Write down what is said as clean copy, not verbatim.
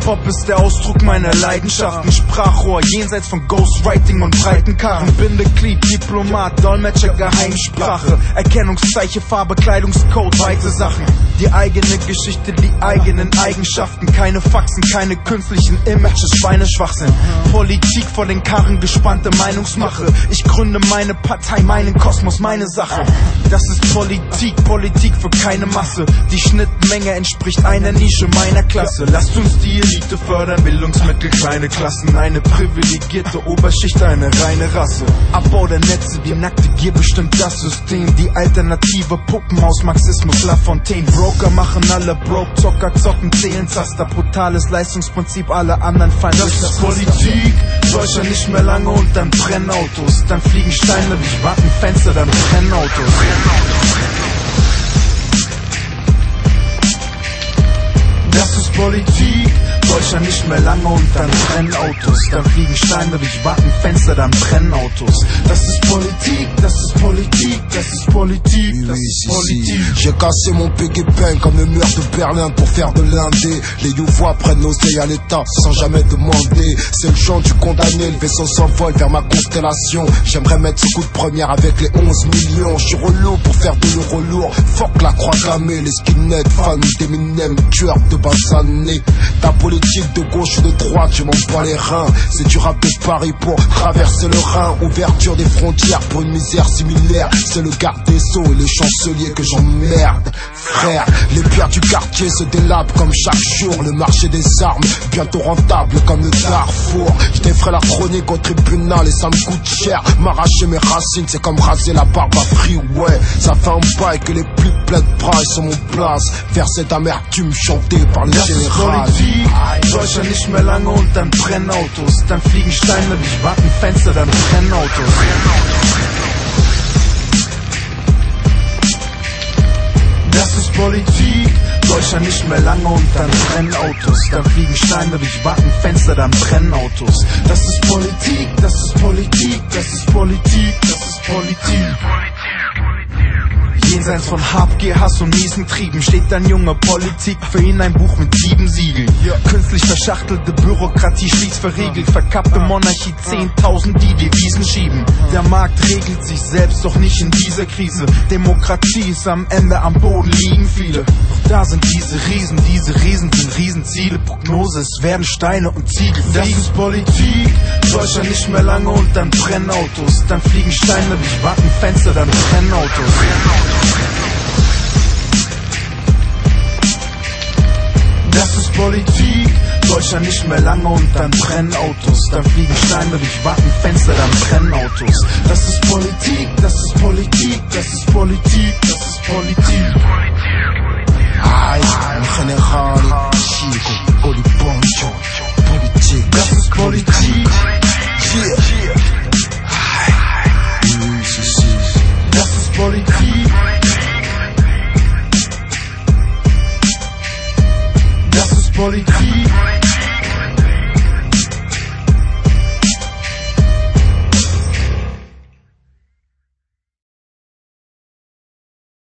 Hip-Hop ist der Ausdruck meiner Leidenschaften. Sprachrohr jenseits von Ghostwriting und breiten Karren. Bindeglied, Diplomat, Dolmetscher, Geheimsprache. Erkennungszeichen, Farbe, Kleidungscode, weite Sachen. Die eigene Geschichte, die eigenen Eigenschaften. Keine Faxen, keine künstlichen Images, Schweineschwachsinn. Politik vor den Karren, gespannte Meinungsmache. Ich gründe meine Partei, meinen Kosmos, meine Sache. Das ist Politik, Politik für keine Masse. Die Schnittmenge entspricht einer Nische meiner Klasse. Lasst uns die Elite fördern, Bildungsmittel, kleine Klassen. Eine privilegierte Oberschicht, eine reine Rasse. Abbau der Netze, die nackte Gier bestimmt das System. Die alternative Puppenhaus, Marxismus, Lafontaine. Broker machen alle broke, Zocker zocken, zählen Zaster. Brutales Leistungsprinzip, alle anderen fallen. Das ist Politik, Deutschland nicht mehr lange und dann brennen Autos. Dann fliegen Steine durch Wattenfenster, dann brennen Autos. Das ist Politik, Deutschland nicht mehr lange und dann brennen Autos. Dann fliegen Steine durch Wattenfenster, dann brennen Autos. Das ist Politique, das ist Politique, das ist Politique, das ist Politique. J'ai cassé mon piggy-bank comme le mur de Berlin pour faire de l'indé. Les youvois prennent l'oseille à l'état sans jamais demander. C'est le chant du condamné, le vaisseau s'envole vers ma constellation. J'aimerais mettre ce coup de première avec les 11 millions. J'suis relou pour faire de l'euro lourd. Fuck la croix gammée, les skinheads, fans d'Eminem, tueurs de basané. Ta politique de gauche ou de droite, je m'en bats les reins. C'est du rap de Paris pour traverser le Rhin. Ouverture des frontières pour une misère similaire. C'est le garde des Sceaux et le chancelier que j'emmerde. Frère, les pierres du quartier se délabent comme chaque jour. Le marché des armes, bientôt rentable comme le Darfour. Je défrais la chronique au tribunal et ça me coûte cher. M'arracher mes racines, c'est comme raser la barbe à freeway. Ça fait un bail que les plus pleins de bras sont mon place. Verset d'amertume chanté par le général. Deutschland nicht mehr lange und dann brennen Autos. Dann fliegen Steine durch Wattenfenster, dann brennen Autos. Das ist Politik, Deutschland nicht mehr lange und dann brennen Autos. Dann fliegen Steine durch Wattenfenster, dann brennen Autos. Das ist Politik, das ist Politik, das ist Politik, das ist Politik. Jenseits von Habgier, Hass und miesen Trieben steht dann junge Politik, für ihn ein Buch mit 7 Siegeln. Künstlich verschachtelte Bürokratie schließt verriegelt, verkappte Monarchie, 10.000 die Devisen schieben. Der Markt regelt sich selbst, doch nicht in dieser Krise. Demokratie ist am Ende, am Boden liegen viele. Doch da sind diese Riesen sind Riesenziele. Prognose, es werden Steine und Ziegel fliegen. Das ist Politik, Deutschland nicht mehr lange und dann brennen Autos. Dann fliegen Steine durch Wattenfenster, dann brennen Autos. Das ist Politik, Deutschland nicht mehr lange und dann brennen Autos. Dann fliegen Steine durch Wattenfenster, dann brennen Autos. Das ist Politik, das ist Politik, das ist Politik, das ist Politik. Ay, General, Chico, Oliponcho, Politik. Das ist Politik. Das ist Politik. Das ist Politik.